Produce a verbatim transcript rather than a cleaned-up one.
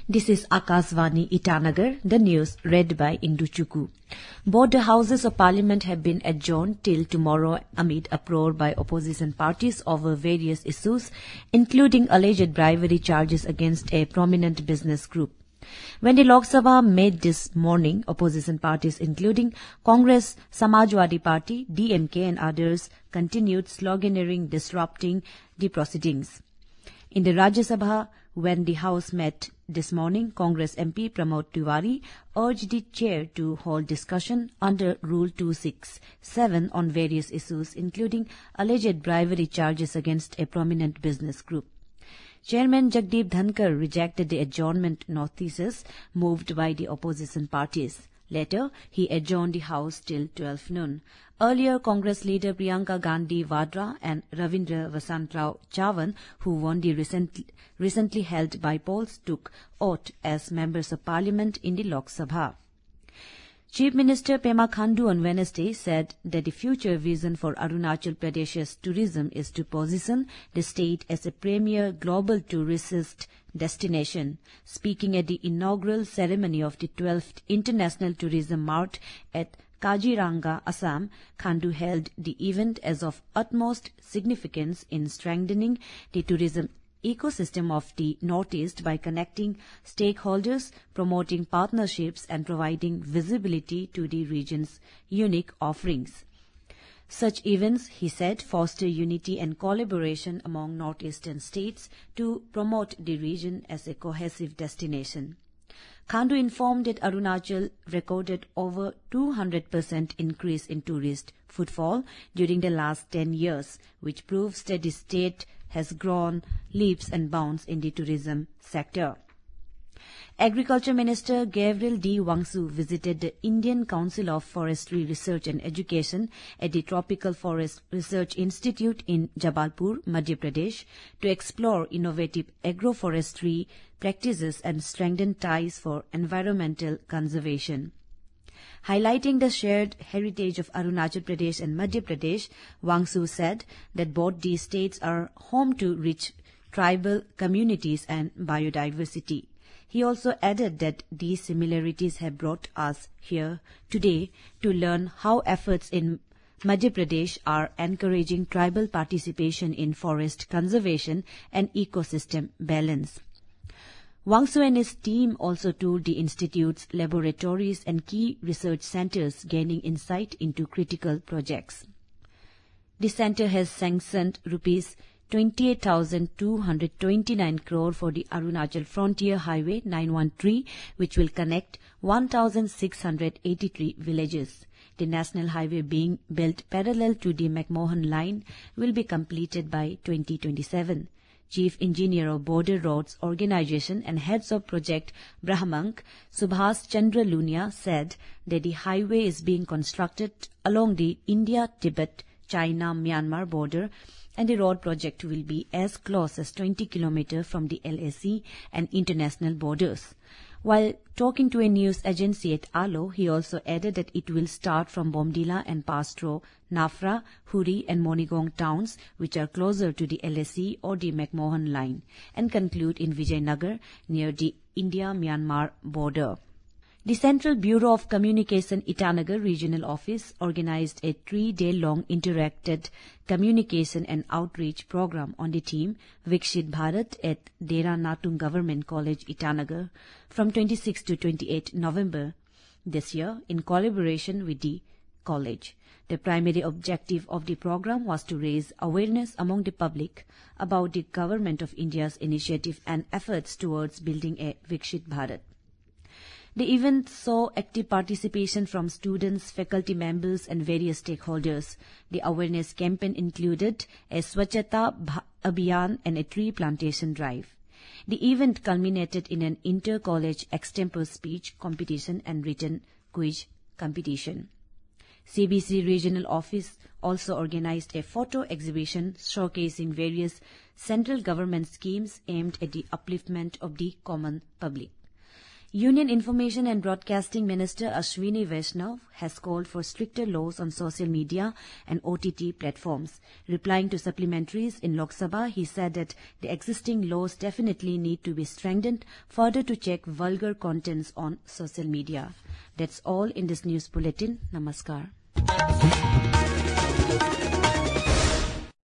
This is Akasvani Itanagar, the news read by Indu Chuku. Both the Houses of Parliament have been adjourned till tomorrow amid uproar by opposition parties over various issues, including alleged bribery charges against a prominent business group. When the Lok Sabha met this morning, opposition parties including Congress, Samajwadi Party, D M K and others continued sloganeering disrupting the proceedings. In the Rajya Sabha, when the House met this morning, Congress M P Pramod Tiwari urged the chair to hold discussion under Rule two sixty-seven on various issues, including alleged bribery charges against a prominent business group. Chairman Jagdeep Dhankar rejected the adjournment notices moved by the opposition parties. Later, he adjourned the House till twelve noon. Earlier, Congress leader Priyanka Gandhi Vadra and Ravindra Vasantrao Chavan, who won the recent, recently held by-polls, took oath as members of parliament in the Lok Sabha. Chief Minister Pema Khandu on Wednesday said that the future vision for Arunachal Pradesh's tourism is to position the state as a premier global tourist destination. Speaking at the inaugural ceremony of the twelfth International Tourism Mart at Kaziranga, Assam, Khandu hailed the event as of utmost significance in strengthening the tourism ecosystem of the Northeast by connecting stakeholders, promoting partnerships and providing visibility to the region's unique offerings. Such events, he said, foster unity and collaboration among northeastern states to promote the region as a cohesive destination. Khandu informed that Arunachal recorded over two hundred percent increase in tourist footfall during the last ten years, which proves that the state has grown leaps and bounds in the tourism sector. Agriculture Minister Gabriel D. Wangsu visited the Indian Council of Forestry Research and Education at the Tropical Forest Research Institute in Jabalpur, Madhya Pradesh, to explore innovative agroforestry practices and strengthen ties for environmental conservation. Highlighting the shared heritage of Arunachal Pradesh and Madhya Pradesh, Wangsu said that both these states are home to rich tribal communities and biodiversity. He also added that these similarities have brought us here today to learn how efforts in Madhya Pradesh are encouraging tribal participation in forest conservation and ecosystem balance. Wangsu and his team also toured the institute's laboratories and key research centers, gaining insight into critical projects. The center has sanctioned rupees twenty-eight thousand two hundred twenty-nine crore for the Arunachal Frontier Highway nine one three, which will connect one thousand six hundred eighty-three villages. The national highway being built parallel to the McMahon Line will be completed by twenty twenty-seven. Chief Engineer of Border Roads Organization and Heads of Project Brahmank, Subhas Chandra Lunia, said that the highway is being constructed along the India-Tibet-China-Myanmar border, and the road project will be as close as twenty kilometers from the L A C and international borders. While talking to a news agency at Alo, he also added that it will start from Bomdila and pass through Nafra, Huri and Monigong towns, which are closer to the L A C or the McMahon Line, and conclude in Vijayanagar near the India-Myanmar border. The Central Bureau of Communication Itanagar Regional Office organized a three-day-long interactive communication and outreach program on the theme Vikshit Bharat at Dera Natung Government College, Itanagar from twenty-sixth to twenty-eighth November this year in collaboration with the college. The primary objective of the program was to raise awareness among the public about the Government of India's initiative and efforts towards building a Vikshit Bharat. The event saw active participation from students, faculty members and various stakeholders. The awareness campaign included a Swachhata Abhiyan and a tree plantation drive. The event culminated in an inter-college extempore speech competition and written quiz competition. C B C Regional Office also organized a photo exhibition showcasing various central government schemes aimed at the upliftment of the common public. Union Information and Broadcasting Minister Ashwini Vaishnav has called for stricter laws on social media and O T T platforms. Replying to supplementaries in Lok Sabha, he said that the existing laws definitely need to be strengthened further to check vulgar contents on social media. That's all in this news bulletin. Namaskar.